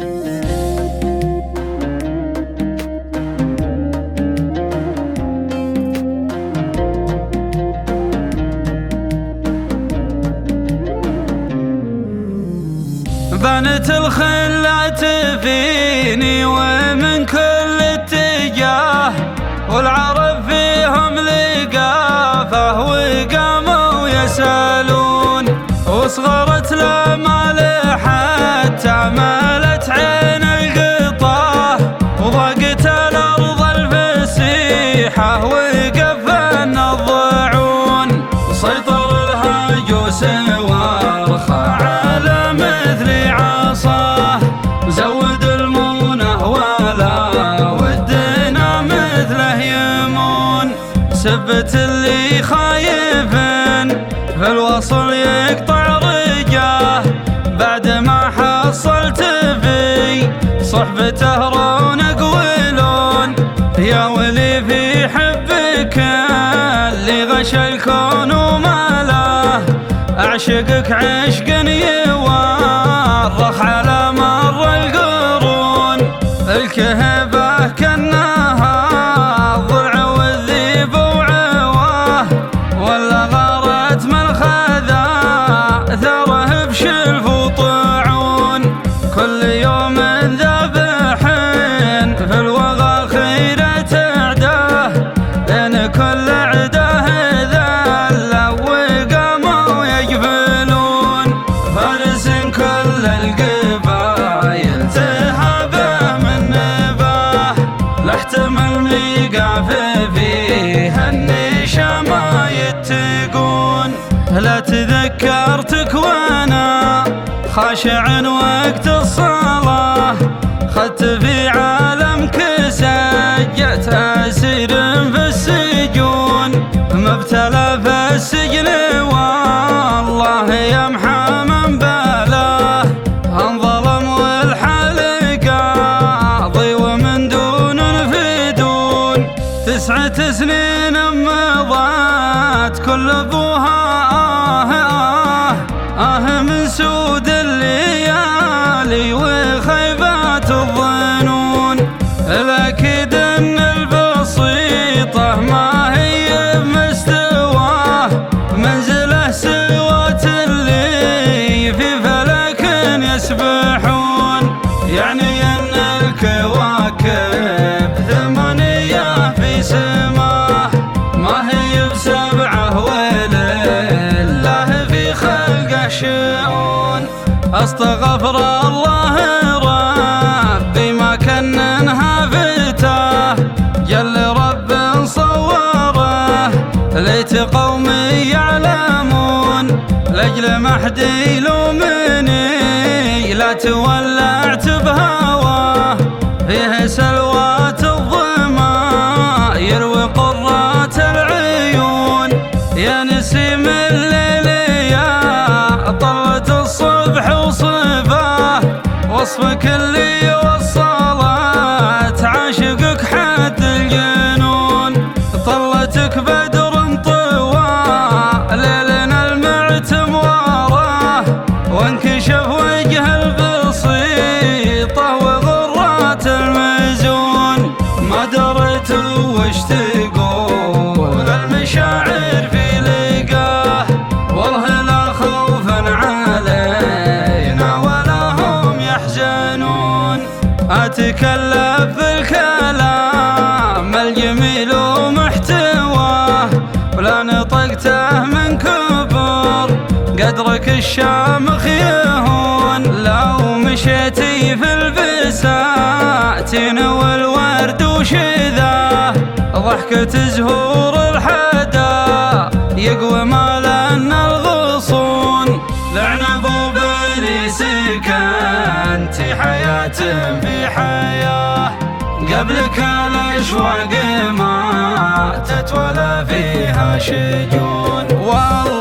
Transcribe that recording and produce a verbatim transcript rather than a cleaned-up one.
بنت الخلات فيني ومن كل اتجاه، والعرب فيهم لقافه وقاموا يسألون، وصغرت الامال حتى مالت عين القطاه، وضاقت الارض الفسيحه وقفن الضعون، وسيطر الهجوس وارخى على مثل عصاه، وزود المونه ولا ودنا مثله يمون، سبت اللي خايفن في الوصل يقطع رجاه، بعد ما حصلت في صحبته رونق ولون، يا ولي في حبك اللي غشى الكون وملاه، أعشقك عشقا يوارخ على مر القرون، الكهبة كأنها الضلع والذيب وعواه، ولا غارت من خذا ثره بشلف وطاعون، كل يوم ذابحين في الوغى خيرة عداه، لأن كل عداه ذله وقاموا يقبلون، فارس كل القبايل تهابه من نباه، لا احتمل ميقاف فيها النشا ما يتقون، لا تذكرتك وانا خاشع وقت الصلاة، خدت في عالمك سجت أسير في السجون، مبتلى في السجن والله يمحى من بلاه، انظلم والحال قاضي ومن دون في دون، تسعة سنين مضت كل ابوها آه آه آه من سود الليالي وخيبات الظنون، الأكيد أن البسيطة ما هي بمستواه، منزله سوات اللي في فلك يسبحون، يعني أن الكواكب ثمانية في سماه، ما هي بسبعة ولله في خلقه شؤون، استغفر الله ربي ما كننها فتاه، جل رب صوره ليت قومي يعلمون، لاجل ما حد يلومني لا تولعت بهواه، فيه سلوات الظما يروي قرات العيون، يا نسيم الليل يا طلة الصبح وصباه، وصفك اللي وصلت عاشقك حد الجنون، طلتك بدر طوى ليلنا المعتم وراه، وانكشف وجه البسيطة وغرات المزون، ما دريت وش تقول المشاعر في لقاه، والله لا خوفا علينا ولا هم يحزنون، أتكلم بالكلام الجميل ومحتواه، ولا نطقته من كبر قدرك الشامخ يهون، لو مشيتي في البساتين والورد وشذاه، ضحكة زهور الحدا يقوى ما لنا الغصون، لعنب وبليس كنتي حياة في حياة، قبلك الأشواق ماتت ولا فيها شجون، والله